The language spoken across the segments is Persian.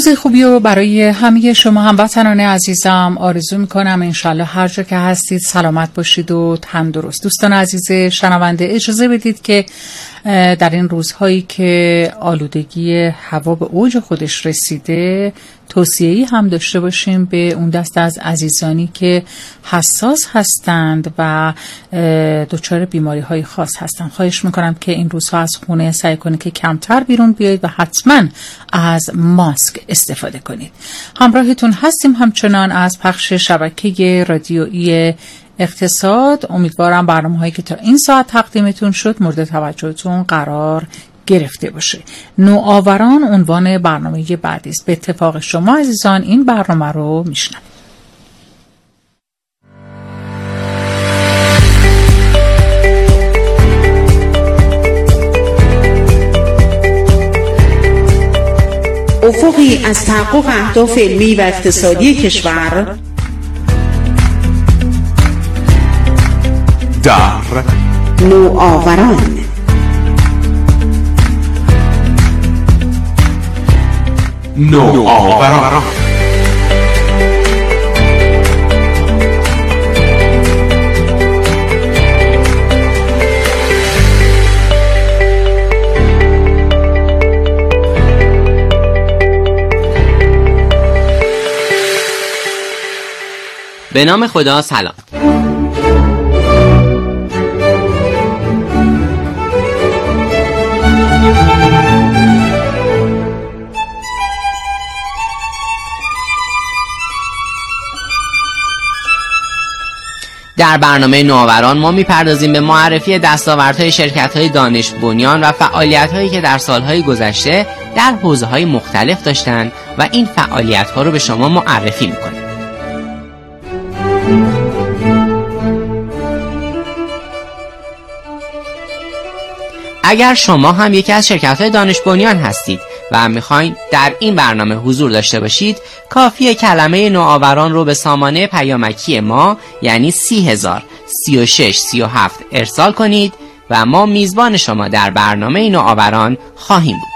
روز خوبی رو برای همه شما هموطنان عزیزم آرزو میکنم. انشالله هر جا که هستید سلامت باشید و تندرست. دوستان عزیز شنونده، اجازه بدید که در این روزهایی که آلودگی هوا به اوج خودش رسیده توصیه‌ای هم داشته باشیم به اون دسته از عزیزانی که حساس هستند و دچار بیماری‌های خاص هستند. خواهش میکنم که این روزها از خونه سعی کنید که کمتر بیرون بیایید و حتما از ماسک استفاده کنید. همراهتون هستیم همچنان از پخش شبکه رادیویی اقتصاد. امیدوارم برنامه‌هایی که تا این ساعت تقدیمتون شد مورد توجهتون قرار گرفته باشه. نوآوران عنوان برنامه بعدی است. به اتفاق شما عزیزان این برنامه رو میشنوید. افقی از تحقق اهداف علمی و اقتصادی کشور در نوآوران. به نام خدا. سلام. در برنامه نوآوران ما میپردازیم به معرفی دستاوردهای شرکت‌های دانش بنیان و فعالیت‌هایی که در سالهای گذشته در حوزه‌های مختلف داشتند و این فعالیت‌ها رو به شما معرفی می‌کنیم. اگر شما هم یکی از شرکت‌های دانش بنیان هستید و میخواین در این برنامه حضور داشته باشید، کافیه کلمه نوآوران رو به سامانه پیامکی ما یعنی 30,036,37 ارسال کنید و ما میزبان شما در برنامه نوآوران خواهیم بود.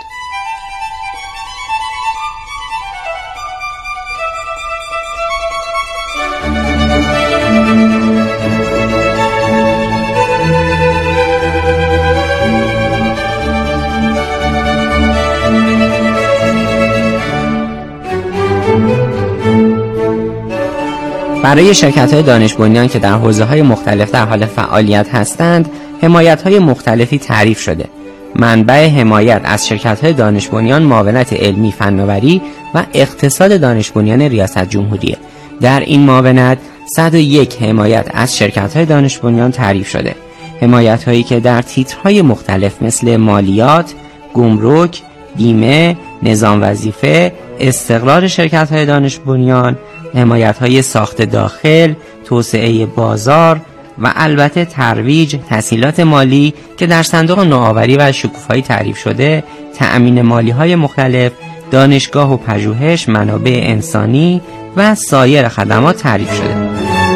برای شرکت‌های دانش بنیان که در حوزه‌های مختلف در حال فعالیت هستند، حمایت‌های مختلفی تعریف شده. منبع حمایت از شرکت‌های دانش بنیان معاونت علمی، فناوری و اقتصاد دانش بنیان ریاست جمهوریه. در این معاونت 101 حمایت از شرکت‌های دانش بنیان تعریف شده. حمایت‌هایی که در تیترهای مختلف مثل مالیات، گمرک، بیمه، نظام وظیفه، استقرار شرکت‌های دانش بنیان، حمایت‌های ساخت داخل، توسعه بازار و البته ترویج، تسهیلات مالی که در صندوق نوآوری و شکوفایی تعریف شده، تأمین مالی‌های مختلف، دانشگاه و پژوهش، منابع انسانی و سایر خدمات تعریف شده.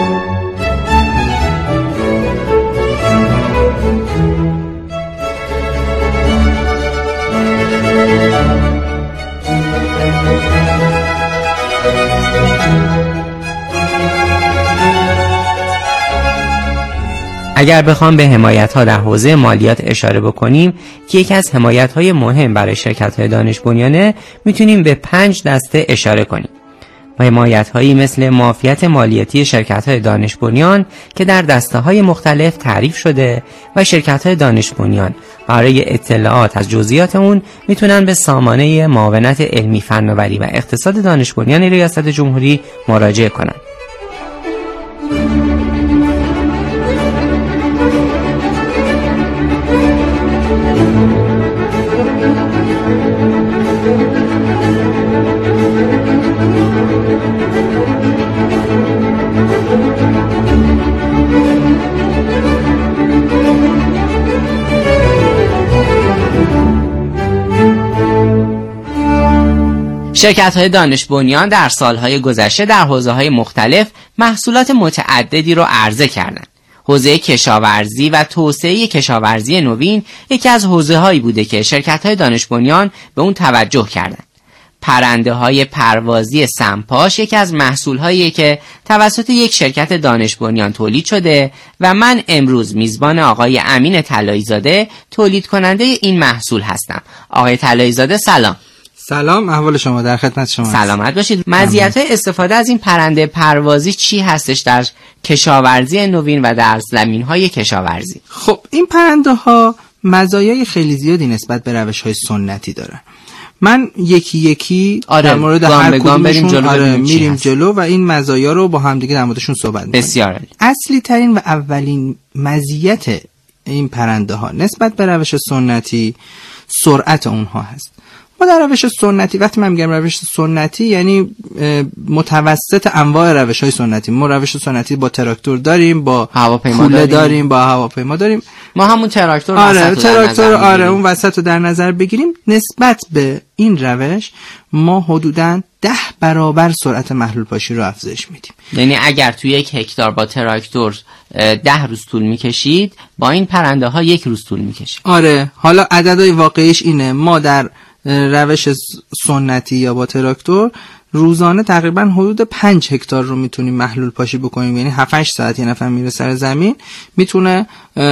اگر بخوام به حمایت‌ها در حوزه مالیات اشاره بکنیم که یکی از حمایت‌های مهم برای شرکت‌های دانش بنیانه، میتونیم به 5 دسته اشاره کنیم. حمایت‌هایی مثل معافیت مالیاتی شرکت‌های دانش بنیان که در دسته‌های مختلف تعریف شده و شرکت‌های دانش بنیان برای اطلاعات از جزئیات اون میتونن به سامانه معاونت علمی، فناوری و اقتصاد دانش بنیان ریاست جمهوری مراجعه کنند. شرکت‌های دانش بنیان در سالهای گذشته در حوزه‌های مختلف محصولات متعددی رو عرضه کردند. حوزه کشاورزی و توسعه کشاورزی نوین یکی از حوزه‌هایی بوده که شرکت‌های دانش بنیان به اون توجه کردند. پرنده های پروازی سمپاش یکی از محصول هاییه که توسط یک شرکت دانش بنیان تولید شده و من امروز میزبان آقای امین طلایی زاده تولید کننده این محصول هستم. آقای طلایی زاده سلام. سلام، احوال شما؟ در خدمت شما. سلامت باشید. مزیت‌های استفاده از این پرنده پروازی چی هستش در کشاورزی نوین و در زمین‌های کشاورزی؟ خب این پرنده ها مزایای خیلی زیادی نسبت به روش‌های سنتی دارن. من یکی یکی در مورد هر کدومشون میریم جلو و این مزایا رو با هم دیگه در موردشون صحبت می‌کنیم. بسیار عالی. اصلی ترین و اولین مزیت این پرنده ها نسبت به روش سنتی سرعت اونها هست. ما در روش سنتی، وقتی من میگم روش سنتی یعنی متوسط انواع روش‌های سنتی، ما روش سنتی با تراکتور داریم، با هواپیما داریم، با هواپیما داریم. ما همون تراکتور اون وسط رو در نظر بگیریم. نسبت به این روش ما حدوداً 10 برابر سرعت محلول پاشی رو افزایش میدیم. یعنی اگر توی 1 هکتار با تراکتور 10 روز طول میکشید، با این پرنده ها 1 روز طول میکشه. آره، حالا عددهای واقعیش اینه، ما در روش سنتی یا با تراکتور روزانه تقریبا حدود 5 هکتار رو میتونیم محلول پاشی بکنیم. یعنی 7-8 ساعت یه نفر میره سر زمین میتونه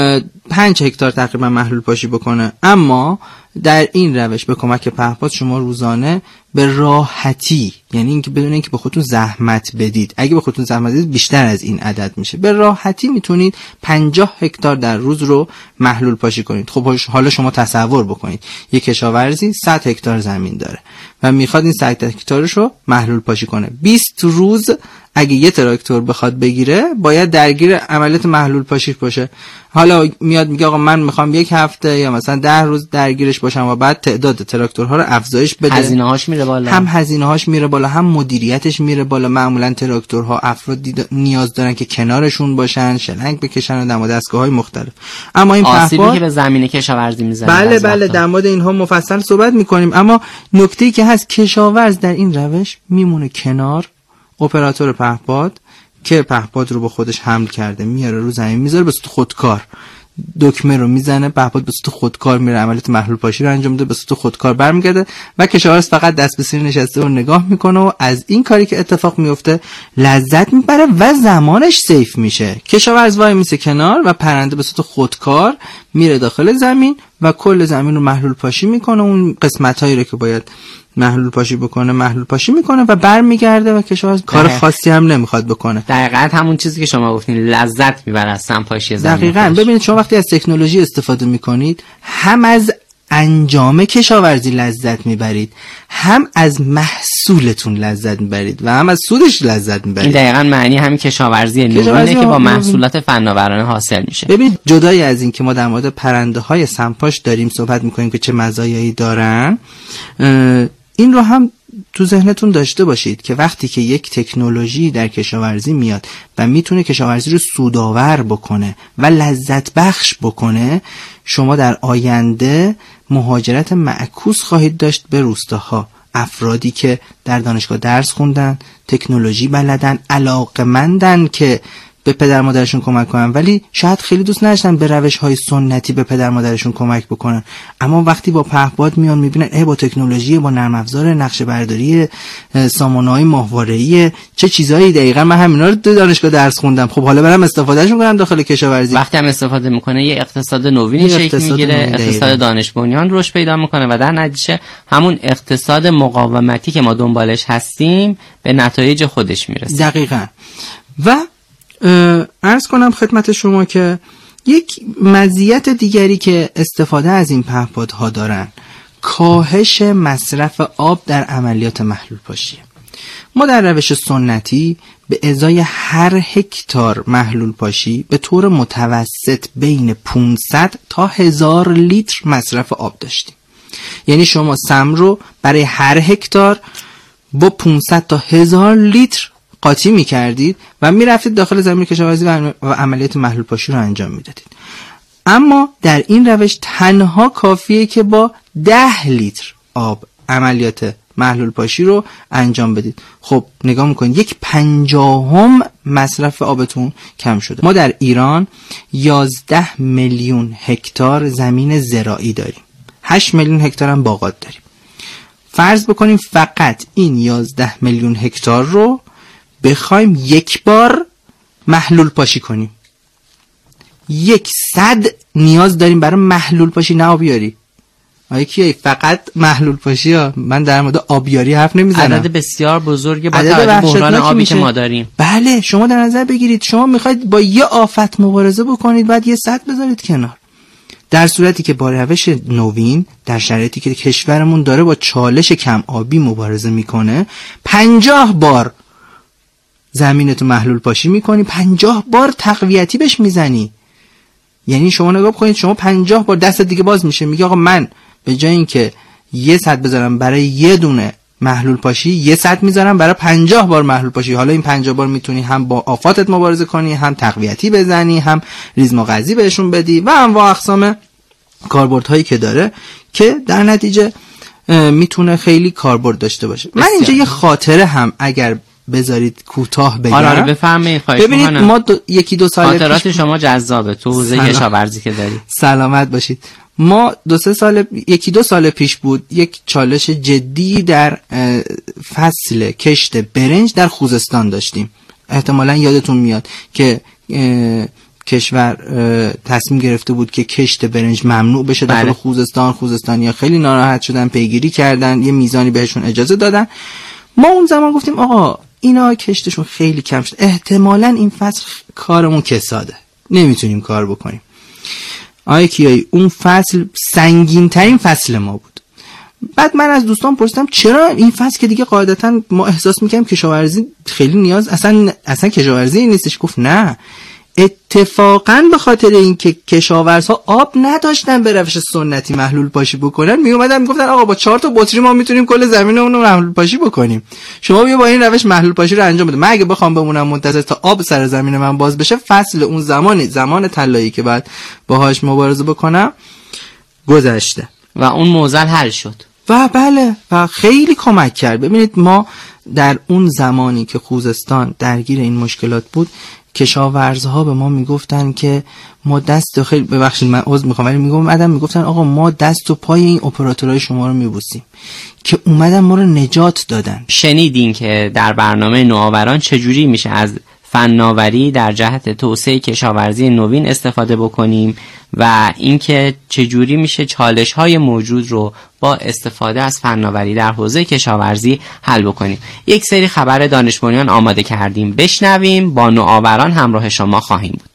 5 هکتار تقریبا محلول پاشی بکنه. اما در این روش به کمک پهپاد شما روزانه به راحتی، یعنی اینکه بدون اینکه به خودتون زحمت بدید، اگه به خودتون زحمت بدید بیشتر از این عدد میشه، به راحتی میتونید 50 هکتار در روز رو محلول پاشی کنید. خب حالا شما تصور بکنید یک کشاورزی 100 هکتار زمین داره و میخواد این 100 هکتارش رو محلول پاشی کنه. 20 روز اگه یه تراکتور بخواد بگیره باید درگیر عملیات محلول پاشی باشه. حالا میاد میگه آقا من میخوام 1 هفته یا مثلا 10 روز درگیرش باشم و بعد تعداد تراکتورها رو افزایش بده. هزینه‌هاش میره بالا. هم هزینه‌هاش میره بالا، هم مدیریتش میره بالا. معمولا تراکتورها افراد نیاز دارن که کنارشون باشن، شلنگ بکشن و در مورد دستگاه‌های مختلف. اما این آسیبی که به زمین کشاورزی میزنه، بله در مورد اینها مفصل صحبت میکنیم. اما نکته‌ای که هست، کشاورز در این روش میمونه کنار اپراتور پهپاد که پهپاد رو با خودش حمل کرده، میاره رو زمین میذاره، به صورت خودکار دکمه رو میزنه، پهپاد به صورت خودکار میره عملیات محلول پاشی رو انجام میده، به صورت خودکار برمیگرده و کشاورز فقط دست به سینه نشسته و نگاه میکنه و از این کاری که اتفاق میفته لذت میبره و زمانش سیف میشه. کشاورز وای میسه کنار و پرنده به صورت خودکار میره داخل زمین و کل زمین رو محلول پاشی میکنه. اون قسمتایی رو که باید محلول پاشی میکنه و برمیگرده و کشاورز کار خاصی هم نمیخواد بکنه. دقیقاً همون چیزی که شما گفتین، لذت میبره از سمپاشی زمین. دقیقاً. ببینید شما وقتی از تکنولوژی استفاده میکنید، هم از انجام کشاورزی لذت میبرید، هم از محصولتون لذت میبرید و هم از سودش لذت میبرید. این دقیقاً معنی همین کشاورزی نوینه که با محصولات فناورانه حاصل میشه. ببینید جدای از این که ما در مورد پرنده های سمپاش داریم صحبت میکنیم که چه مزایایی دارن، این رو هم تو ذهنتون داشته باشید که وقتی که یک تکنولوژی در کشاورزی میاد و میتونه کشاورزی رو سودآور بکنه و لذت بخش بکنه، شما در آینده مهاجرت معکوس خواهید داشت به روستاها. افرادی که در دانشگاه درس خوندن، تکنولوژی بلدن، علاقه‌مندن که به پدر مادرشون کمک کنن، ولی شاید خیلی دوست نداشتن به روش‌های سنتی به پدر مادرشون کمک بکنن. اما وقتی با پهپاد میان میبینن با تکنولوژی، با نرم افزار نقشه برداری، سامانه‌های ماهواره‌ای، چه چیزایی، دقیقاً من همینا رو تو دانشگاه درس خوندم، خب حالا برام استفادهش میکنم داخل کشاورزی. وقتی هم استفاده میکنه یه اقتصاد نوینی شکل میگیره، اقتصاد دانش بنیان رشد پیدا میکنه و در نتیجه همون اقتصاد مقاومتی که ما دنبالش هستیم به نتایج خودش میرسه. دقیقاً. و عرض کنم خدمت شما که یک مزیت دیگری که استفاده از این پهپادها دارن، کاهش مصرف آب در عملیات محلول پاشیه. ما در روش سنتی به ازای هر هکتار محلول پاشی به طور متوسط بین 500 تا 1000 لیتر مصرف آب داشتیم. یعنی شما سم رو برای هر هکتار با 500 تا 1000 لیتر قاطی می‌کردید و می‌رفتید داخل زمین کشاورزی و عملیات محلول پاشی رو انجام می‌دادید. اما در این روش تنها کافیه که با 10 لیتر آب عملیات محلول پاشی رو انجام بدید. خب نگاه میکنید 1/50 مصرف آبتون کم شده. ما در ایران 11 میلیون هکتار زمین زراعی داریم، 8 میلیون هکتار هم باغات داریم. فرض بکنیم فقط این 11 میلیون هکتار رو بخوایم یک بار محلول پاشی کنیم. 100 نیاز داریم برای محلول پاشی، نه آبیاری. کیه فقط محلول پاشی ها، من در مورد آبیاری حرف نمیزنم. عدد بسیار بزرگه با توجه به بحران آبی که ما داریم. بله، شما در نظر بگیرید شما میخواید با یه آفت مبارزه بکنید، بعد یه سد بذارید کنار. در صورتی که با روش نوین، در شرایطی که کشورمون داره با چالش کم آبی مبارزه میکنه، 50 بار زمینتو محلول پاشی میکنی، 50 بار تقویتی بهش میزنی. یعنی شما نگاه کنید، شما 50 بار دست دیگه باز میشه، میگه آقا من به جای اینکه یه سد بذارم برای یه دونه محلول پاشی، یه سد میذارم برای 50 بار محلول پاشی. حالا این 50 بار میتونی هم با آفاتت مبارزه کنی، هم تقویتی بزنی، هم ریزم و غذی بهشون بدی و انواع اقسام کاربردهایی که داره که در نتیجه میتونه خیلی کاربرد داشته باشه. من اینجا یه خاطره هم اگر بذارید کوتاه بگم. آره بفرمایید. خواهش می‌کنم. ببینید ما یکی دو سال خاطرات شما جذابه تو حوزه کشاورزی که دارید. سلامت باشید. ما یکی دو سال پیش بود یک چالش جدی در فصل کشت برنج در خوزستان داشتیم. احتمالاً یادتون میاد که کشور تصمیم گرفته بود که کشت برنج ممنوع بشه در خوزستان. خوزستانی‌ها خیلی ناراحت شدن، پیگیری کردن، یه میزانی بهشون اجازه دادن. ما اون زمان گفتیم آقا اینا کشتشون خیلی کم شد، احتمالاً این فصل کارمون کساده، نمیتونیم کار بکنیم. کیایی اون فصل سنگین ترین فصل ما بود. بعد من از دوستان پرسیدم چرا این فصل که دیگه قاعدتا ما احساس میکنیم کشاورزی خیلی نیاز اصلا کشاورزی نیستش. گفت نه، اتفاقا به خاطر اینکه کشاورزها آب نداشتن به روش سنتی محلول پاشی بکنن، میومدن میگفتن آقا با 4 تا بطری ما میتونیم کل زمینمون رو محلول پاشی بکنیم، شما بیا با این روش محلول پاشی رو انجام بده. من اگه بخوام بمونم منتظر تا آب سر زمین من باز بشه، فصل اون زمان طلایی که بعد باهاش مبارزه بکنم گذشته و اون معضل حل شد. و بله، و خیلی کمک کرد. ببینید ما در اون زمانی که خوزستان درگیر این مشکلات بود، کشاورزها به ما میگفتن که ما دست، خیلی ببخشید من عذر میخوام ولی میگفتن آقا ما دست و پای این اپراتورهای شما رو میبوسیم که اومدن ما رو نجات دادن. شنیدین که در برنامه نوآوران چجوری میشه از فناوری در جهت توسعه کشاورزی نوین استفاده بکنیم و اینکه چجوری میشه چالش‌های موجود رو با استفاده از فناوری در حوزه کشاورزی حل بکنیم. یک سری خبر دانش بنیان آماده کردیم، بشنویم. با نوآوران همراه شما خواهیم بود.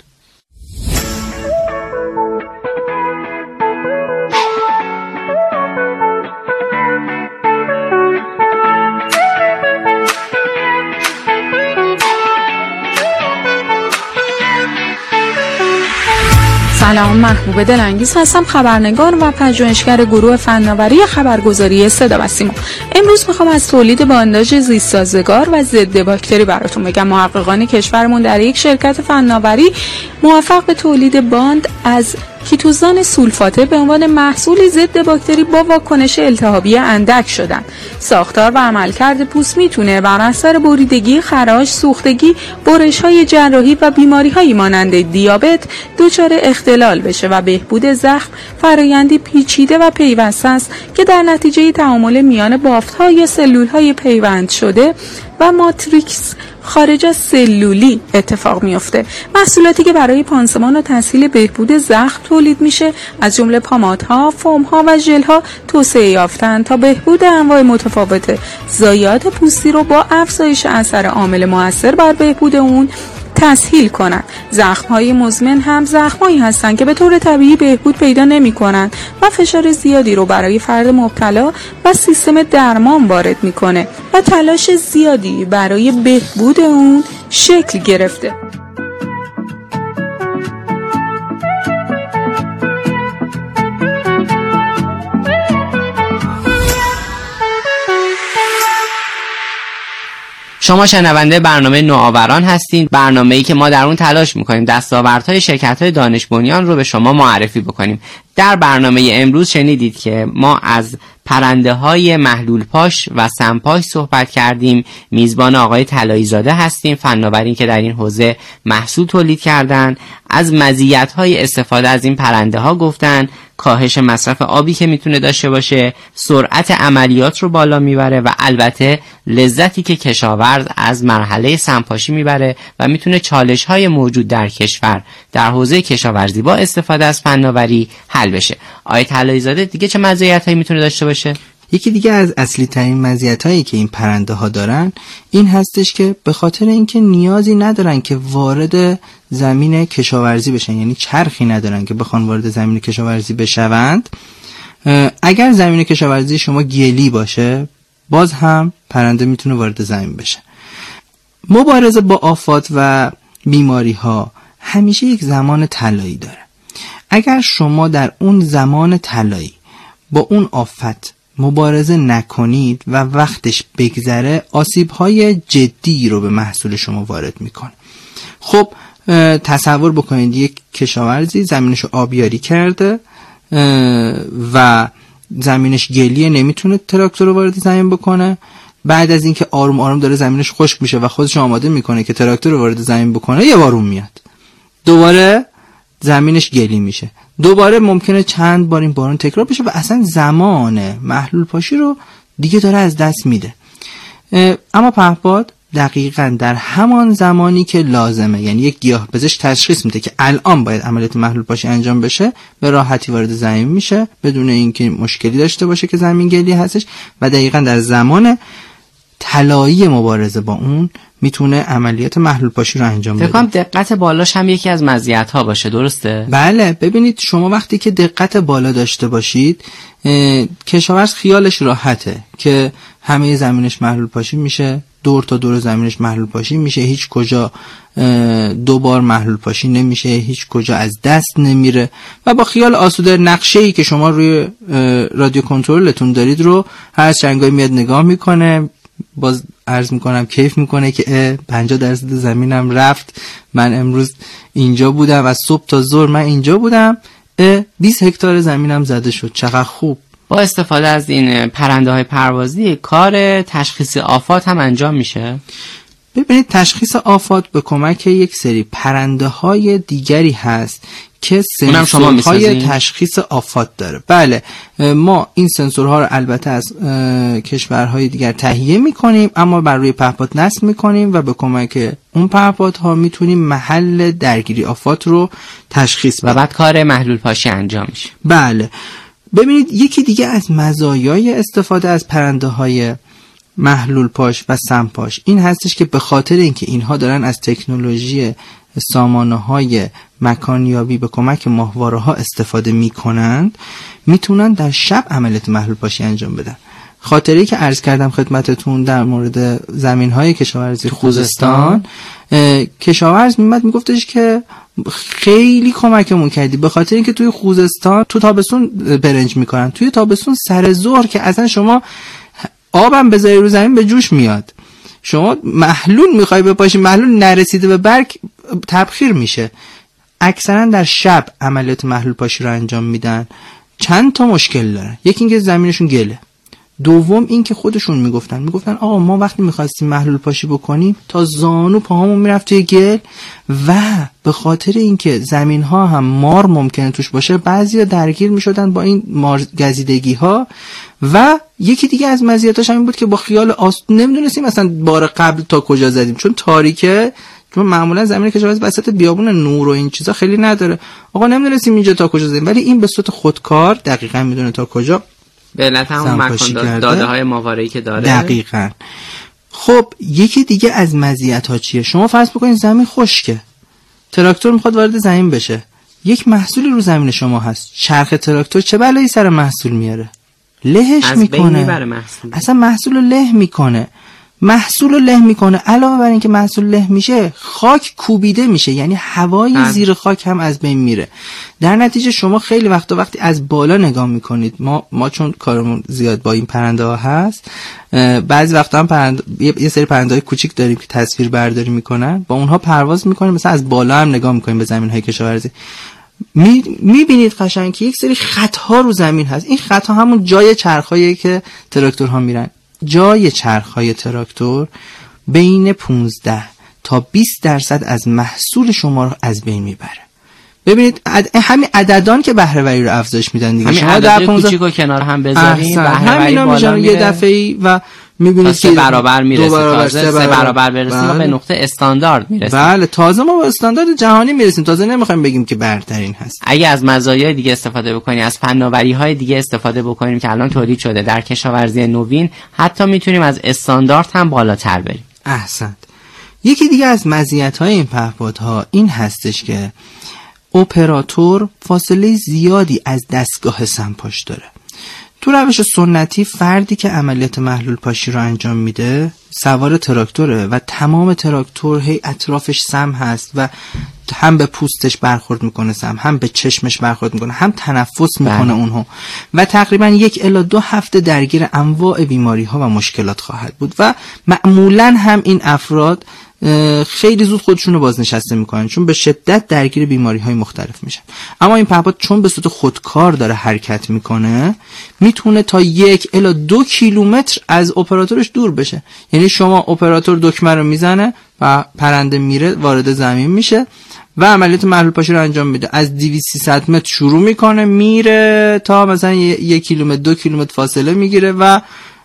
سلام، محبوب دلانگیز هستم، خبرنگار و پژوهشگر گروه فناوری خبرگزاری صدا و سیما. امروز میخوام از تولید بانداژ زیست سازگار و ضد باکتری براتون بگم. محققان کشورمون در یک شرکت فناوری موفق به تولید باند از کیتوزان سولفاته به عنوان محصولی ضد باکتری با واکنش التهابی اندک شدن. ساختار و عملکرد پوست میتونه بر اثر بریدگی، خراش، سوختگی، برش‌های جراحی و بیماری‌هایی مانند دیابت دچار اختلال بشه و بهبود زخم فرآیندی پیچیده و پیوسته است که در نتیجه تعامل میان بافت‌ها یا سلول‌های پیوند شده و ماتریکس خارج از سلولی اتفاق میفته. محصولاتی که برای پانسمان و تسهیل بهبود زخم تولید میشه از جمله پامادها، فوم‌ها و ژل‌ها توسعه یافتن تا بهبود انواع متفاوت ضایعات پوستی رو با افزایش اثر عامل مؤثر بر بهبود اون تسهیل کنند. زخم‌های مزمن هم زخم‌هایی هستند که به طور طبیعی بهبود پیدا نمی‌کنند و فشار زیادی رو برای فرد مبتلا و سیستم درمان وارد می‌کنه و تلاش زیادی برای بهبود اون شکل گرفته. شما شنونده برنامه نوآوران هستید، برنامه‌ای که ما در اون تلاش می‌کنیم دستاوردهای شرکت‌های دانش بنیان رو به شما معرفی بکنیم. در برنامه امروز شنیدید که ما از پرنده های محلول پاش و سمپاش صحبت کردیم. میزبان آقای طلایی زاده هستیم، فناورین که در این حوزه محصول تولید کردن. از مزیت های استفاده از این پرنده ها گفتن، کاهش مصرف آبی که میتونه داشته باشه، سرعت عملیات رو بالا میبره و البته لذتی که کشاورز از مرحله سمپاشی میبره و میتونه چالش های موجود در کشور در حوزه کشاورزی با استفاده از فناوری حل بشه. آقای طلایی زاده دیگه چه مزیت هایی میتونه داشته باشه؟ یکی دیگه از اصلی ترین مزیت هایی که این پرنده ها دارن این هستش که به خاطر اینکه نیازی ندارن که وارد زمین کشاورزی بشن، یعنی چرخی ندارن که بخوان وارد زمین کشاورزی بشوند، اگر زمین کشاورزی شما گلی باشه باز هم پرنده میتونه وارد زمین بشه. مبارزه با آفات و بیماری ها همیشه یک زمان طلایی داره. اگر شما در اون زمان طلایی با اون آفت مبارزه نکنید و وقتش بگذره، آسیب‌های جدی رو به محصول شما وارد میکنه. خب تصور بکنید یک کشاورزی زمینشو آبیاری کرده و زمینش گلیه، نمیتونه تراکتور رو وارد زمین بکنه. بعد از اینکه آروم آروم داره زمینش خشک میشه و خودش آماده میکنه که تراکتور رو وارد زمین بکنه، یه بارون میاد، دوباره زمینش گلی میشه، دوباره ممکنه چند بار این بارون تکرار بشه و اصلا زمان محلول پاشی رو دیگه داره از دست میده. اما پهپاد دقیقاً در همان زمانی که لازمه، یعنی یک گیاه‌پزشک تشخیص میده که الان باید عملیات محلول پاشی انجام بشه، به راحتی وارد زمین میشه بدون اینکه مشکلی داشته باشه که زمین گلی هستش و دقیقاً در زمان طلایی مبارزه با اون میتونه عملیات محلول پاشی رو انجام بده. فکر کنم دقت بالاش هم یکی از مزیت‌ها باشه، درسته؟ بله، ببینید شما وقتی که دقت بالا داشته باشید، کشاورز خیالش راحته که همه زمینش محلول پاشی میشه، دور تا دور زمینش محلول پاشی میشه، هیچ کجا دوبار محلول پاشی نمیشه، هیچ کجا از دست نمیره و با خیال آسوده نقشه‌ای که شما روی رادیو کنترلتون دارید رو هر چنگایی میاد نگاه میکنه، باز عرض میکنم کیف میکنه که 50% زمینم رفت، من امروز اینجا بودم، از صبح تا ظهر من اینجا بودم، 20 هکتار زمینم زده شد، چقدر خوب. با استفاده از این پرنده های پروازی کار تشخیص آفات هم انجام میشه؟ ببینید تشخیص آفات به کمک یک سری پرنده های دیگری هست که سنسورهای تشخیص آفات داره. بله، ما این سنسورها رو البته از کشورهای دیگر تهیه میکنیم، اما بر روی پهپاد نصب میکنیم و به کمک اون پهپادها میتونیم محل درگیری آفات رو تشخیص بدیم و بعد کار محلول پاشی انجام میشه. بله، ببینید یکی دیگه از مزایای استفاده از پرنده های محلول پاش و سمپاش این هستش که به خاطر اینکه اینها دارن از تکنولوژی سامانه های مکانیابی به کمک ماهواره ها استفاده میکنند، میتونن در شب عملیات محلول پاشی انجام بدن. خاطره‌ای که عرض کردم خدمتتون در مورد زمین های کشاورزی خوزستان، کشاورز میمد میگفتش که خیلی کمکمون کردی، به خاطر اینکه توی خوزستان تو تابستون برنج میکنن، توی تابستون سر ظهر که اصلا شما آبم بذاری رو زمین به جوش میاد، شما محلول میخوای بپاشی، محلول نرسیده به برگ تبخیر میشه. اکثرا در شب عملیات محلول پاشی رو انجام میدن. چند تا مشکل دارن، یکی اینکه زمینشون گله، دوم اینکه خودشون میگفتن آقا ما وقتی میخواستیم محلول پاشی بکنیم تا زانو پاهامون میرفت توی گل و به خاطر اینکه زمین ها هم مار ممکنه توش باشه بعضیا درگیر میشدن با این مار گزیدگی ها. و یکی دیگه از مزیتاش همین بود که با خیال نمیدونستیم مثلا بار قبل تا کجا زدیم، چون تاریکه، چون معمولا زمین کشاورزی وسط بیابون نور و این چیزا خیلی نداره، آقا نمیدونستیم اینجا تا کجا زدیم، ولی این به صورت خودکار دقیقاً میدونه تا کجا به علت همون مکان داده های ماهواره‌ای که داره. دقیقاً. خب یکی دیگه از مزیت‌ها چیه؟ شما فرض بکنید زمین خشکه، تراکتور میخواد وارد زمین بشه، یک محصولی رو زمین شما هست، چرخ تراکتور چه بلایی سر محصول میاره؟ لهش میکنه، اصلا محصول رو له میکنه. علاوه بر اینکه محصول له میشه، خاک کوبیده میشه، یعنی هوای زیر خاک هم از بین میره. در نتیجه شما خیلی وقتی از بالا نگاه میکنید، ما چون کارمون زیاد با این پرنده ها هست، بعضی وقتا هم یه سری پرنده های کوچیک داریم که تصویر برداری میکنن، با اونها پرواز میکنیم، مثلا از بالا هم نگاه میکنیم به زمین های کشاورزی. میبینید قشنگ که یک سری خط‌ها رو زمین هست. این خط‌ها همون جای چرخ‌هایی که تراکتورها میرن. جای چرخ‌های تراکتور بین 15 تا 20% از محصول شما رو از بین میبره. ببینید همین عددان که بهره‌وری رو افزایش میدن دیگه. شما در کوچیکو کنار هم بذارین بهره‌وری بالا میره، یه دفعه‌ای و میبینید که 3 برابر میرسه، تازه 3 برابر برسیم و به نقطه استاندارد میرسیم. بله، تازه ما به استاندارد جهانی میرسیم، تازه نمیخوایم بگیم که برترین هست. اگه از مزایای دیگه استفاده بکنیم، از فناوری‌های دیگه استفاده بکنیم که الان تولید شده در کشاورزی نوین، حتی میتونیم از استاندارد هم بالاتر بریم. احسنت. یکی دیگه از مزیت‌های این پهپادها این هستش که اپراتور فاصله زیادی از دستگاه سمپاش داره. تو روش سنتی فردی که عملیات محلول پاشی رو انجام میده سوار تراکتوره و تمام تراکتور هی اطرافش سم هست و هم به پوستش برخورد میکنه سم، هم به چشمش برخورد میکنه، هم تنفس میکنه اونها و تقریبا 1 الی 2 هفته درگیر انواع بیماری ها و مشکلات خواهد بود و معمولا هم این افراد خیلی زود خودشونو بازنشسته میکنن چون به شدت درگیر بیماری های مختلف میشن. اما این پهپاد چون به صورت خودکار داره حرکت میکنه میتونه تا 1 الی 2 کیلومتر از اپراتورش دور بشه. یعنی شما اپراتور دکمه رو میزنه و پرنده میره وارد زمین میشه و عملیات محلول پاشی رو انجام میده. از 200-300 متر شروع میکنه میره تا مثلا 1 کیلومتر 2 کیلومتر فاصله میگیره و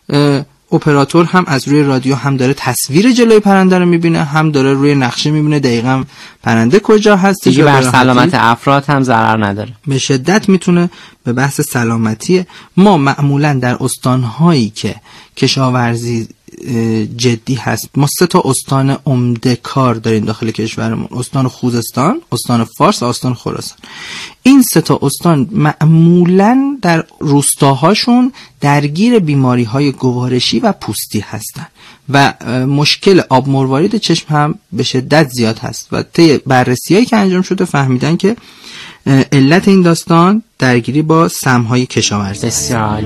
اپراتور هم از روی رادیو هم داره تصویر جلوی پرنده رو میبینه، هم داره روی نقشه میبینه دقیقاً پرنده کجا هست. دیگه بر سلامت افراد هم ضرر نداره. به شدت میتونه به بحث سلامتی. ما معمولاً در استانهایی که کشاورزی جدی هست ما 3 تا استان عمده کار داریم داخل کشورمون: استان خوزستان، استان فارس و استان خراسان. این 3 تا استان معمولاً در روستاهاشون درگیر بیماری‌های گوارشی و پوستی هستن و مشکل آب مروارید چشم هم به شدت زیاد هست و طی بررسی‌هایی که انجام شده فهمیدن که علت این داستان درگیری با سم‌های کشاورزی. بسیار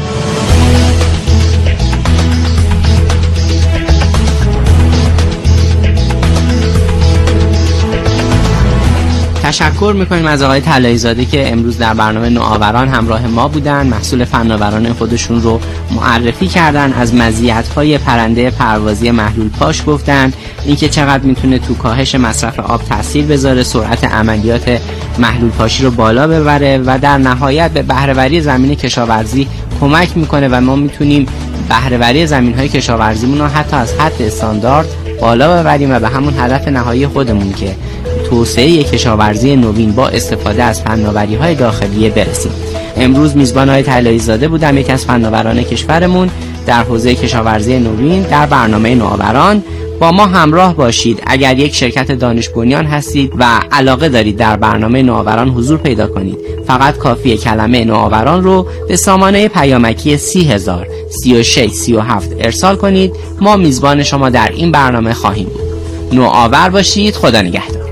تشکر میکنیم از آقای طلایی زاده که امروز در برنامه نوآوران همراه ما بودن، محصول فناورانه خودشون رو معرفی کردن، از مزیت‌های پرنده پروازی محلول پاش گفتن، اینکه چقدر میتونه تو کاهش مصرف آب تاثیر بذاره، سرعت عملیات محلول پاشی رو بالا ببره و در نهایت به بهره‌وری زمین کشاورزی کمک میکنه و ما میتونیم بهره‌وری زمین‌های کشاورزیمون رو حتی از حد استاندارد بالا ببریم و به همون هدف نهایی خودمون که توسعه کشاورزی نوین با استفاده از فناوری‌های داخلی برسیم. امروز میزبان آقای طلایی زاده بودم، یکی از فناوران کشورمون در حوزه کشاورزی نوین در برنامه نوآوران. با ما همراه باشید. اگر یک شرکت دانش بنیان هستید و علاقه دارید در برنامه نوآوران حضور پیدا کنید، فقط کافیه کلمه نوآوران رو به سامانه پیامکی 30000 36 37 ارسال کنید. ما میزبان شما در این برنامه خواهیم بود. نوآور باشید. خدا نگهدار.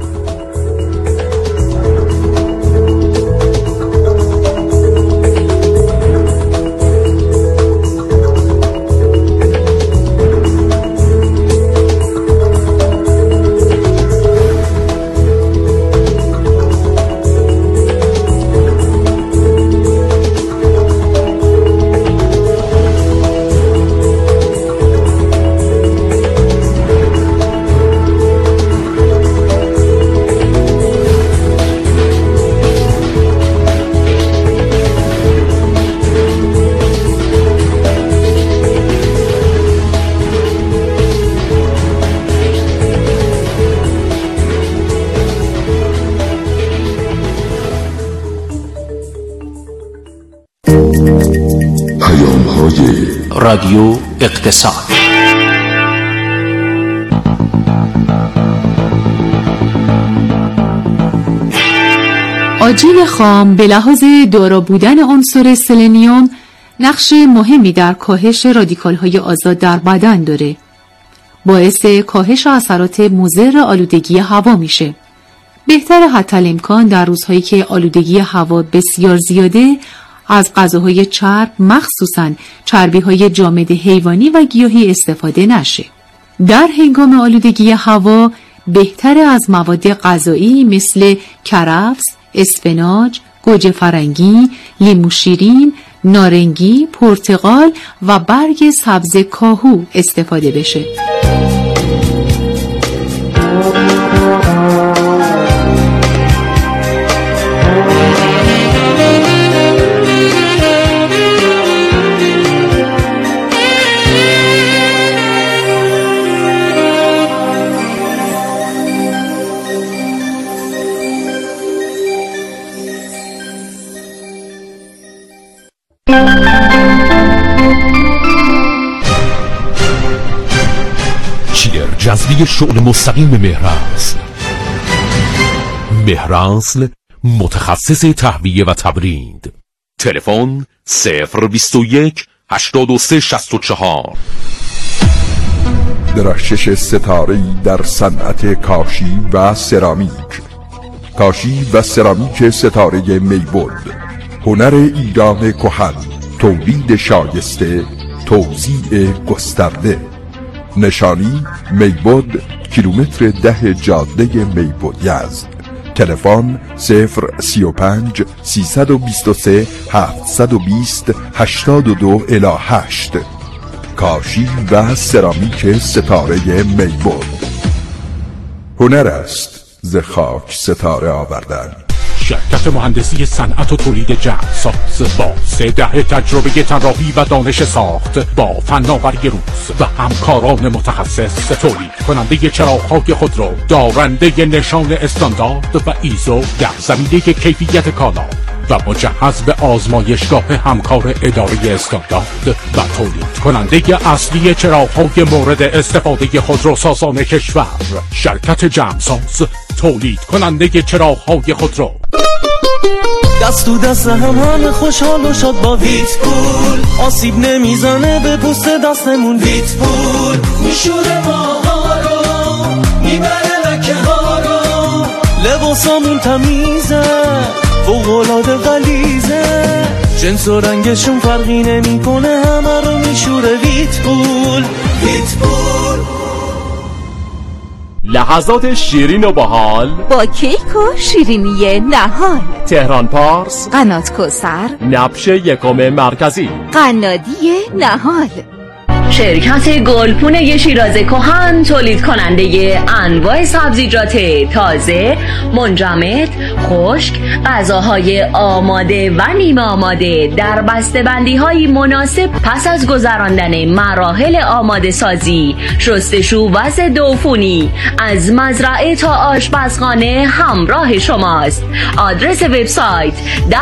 رادیو اقتصاد. آجیل خام به لحاظ دارا بودن عنصر سلنیوم نقش مهمی در کاهش رادیکال‌های آزاد در بدن داره. باعث کاهش اثرات مضر آلودگی هوا میشه. بهتر حتی الامکان در روزهایی که آلودگی هوا بسیار زیاده از غذاهای چرب، مخصوصاً چربی‌های جامد حیوانی و گیاهی استفاده نشه. در هنگام آلودگی هوا بهتر از مواد غذایی مثل کرفس، اسفناج، گوجه فرنگی، لیمو شیرین، نارنگی، پرتقال و برگ سبز کاهو استفاده بشه. شیر جذبی شغل مستقیم مهراصل. مهراصل متخصص تهویه و تبرید. تلفن 021 83 64. درخشش ستاره‌ای در صنعت کاشی و سرامیک. کاشی و سرامیک ستاره میبود، هنر ایران کهن، تولید شایسته، توزیع گسترده. نشانی میبود، کیلومتر 10 جاده میبود یزد. تلفن 035 323 720 82 الی 8. کاشی و سرامیک ستاره میبود. هنر است ز خاک ستاره آوردن. شرکت مهندسی صنعت و تولید جهازساز با 3 دهه تجربه طراحی و دانش ساخت، با فناوری روز و همکاران متخصص، تولید کننده چراغ‌های خودرو، دارنده نشان استاندارد و ایزو در زمینه کیفیت کالا و مجهز به آزمایشگاه همکار اداره استاندارد و تولید کننده اصلی چراغ‌های مورد استفاده خودروسازان کشور. شرکت جمساز، تولید کننده چراغ‌های خودرو. دست تو دست همه خوشحال و شاد با ویتپول، آسیب نمیزنه به پوست دستمون. ویتپول میشوره ماها رو، میبره لکه ها رو، لباسامون تمیزه، فوق‌العاده غلیظه، جنس و رنگشون فرقی نمیکنه، همه رو میشوره ویتپول. ویتپول لحظات شیرین و باحال با کیک و شیرینی نهال. تهران پارس، قنات کوثر، نبش یکم مرکزی، قنادی نهال. شرکت گلپونه شیراز کهن، تولید کننده انواع سبزیجات تازه، منجمد، خشک، غذاهای آماده و نیمه آماده در بسته‌بندی‌های مناسب پس از گذراندن مراحل آماده سازی، شستشو و ضد عفونی، از مزرعه تا آشپزخانه همراه شماست. آدرس وبسایت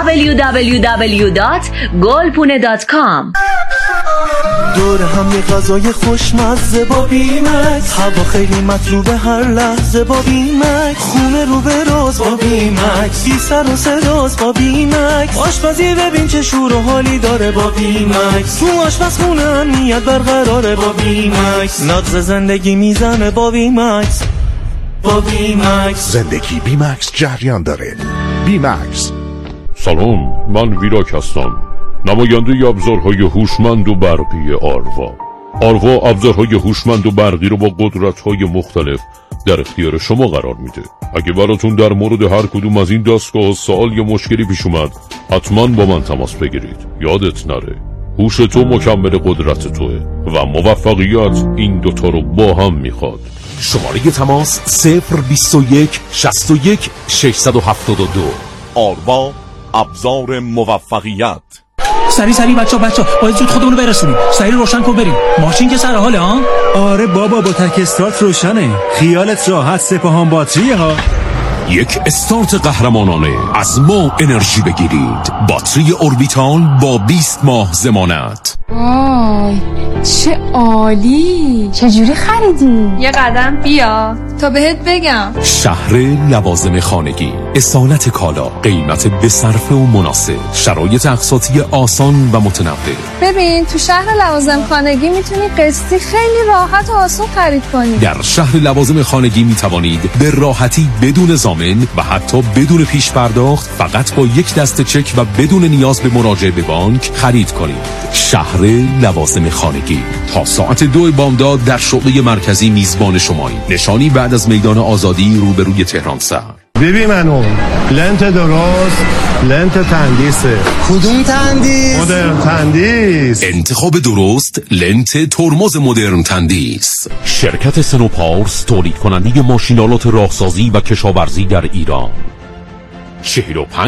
www.golpune.com. دور هم یه غذای خوشمزه با بیمکس، هوا خیلی مطلوبه هر لحظه با بیمکس، خونه رو به روز با بیمکس، بی سر و صداست با بیمکس، آشپزی ببین چه شور و حالی داره با بیمکس، تو آشپزخونه امنیت برقراره با بیمکس، نغز زندگی میزنه با بیمکس. با بیمکس زندگی بیمکس جریان داره. بیمکس. سلام، من ویراک هستم، نماینده ابزارهای هوشمند و برقی آروا. آروا ابزارهای هوشمند و برقی رو با قدرت‌های مختلف در اختیار شما قرار میده. اگه براتون در مورد هر کدوم از این دستگاه سوال یا مشکلی پیش اومد، حتما با من تماس بگیرید. یادت نره، هوش تو مکمل قدرت توه و موفقیت این دوتا رو با هم میخواد. شماره تماس 021 61 672. آروا، ابزار موفقیت. سری بچا باید زود خودمونو برسونیم. سری روشن کن بریم. ماشین که سر حاله ها؟ آره بابا، با تک استارت روشنه. خیالت راحت، سپاهان باتریه ها. یک استارت قهرمانانه از ما انرژی بگیرید. باتری اوربیتال با 20 ماه ضمانت. وای چه عالی. چجوری خریدی؟ یه قدم بیا تا بهت بگم. شهر لوازم خانگی، اصالت کالا، قیمت به صرفه و مناسب، شرایط اقساطی آسان و متنوع. ببین تو شهر لوازم خانگی میتونی قسطی خیلی راحت و آسان خرید کنی. در شهر لوازم خانگی میتوانید به راحتی بدون ضامن و حتی بدون پیش پرداخت، فقط با یک دسته چک و بدون نیاز به مراجعه به بانک خرید کنید. شهر لوازم خانگی تا ساعت 2 بامداد در شعبه مرکزی میزبان شماییم. نشانی بعد از میدان آزادی روبروی تهران شهر. ببین منو لنت درست، لنت تندیسه. کدوم تندیس؟ مدرن تندیس. انتخاب درست لنت ترمز مدرن تندیس. شرکت سنوپارس تولید کننده ماشینالات راهسازی و کشاورزی در ایران. 45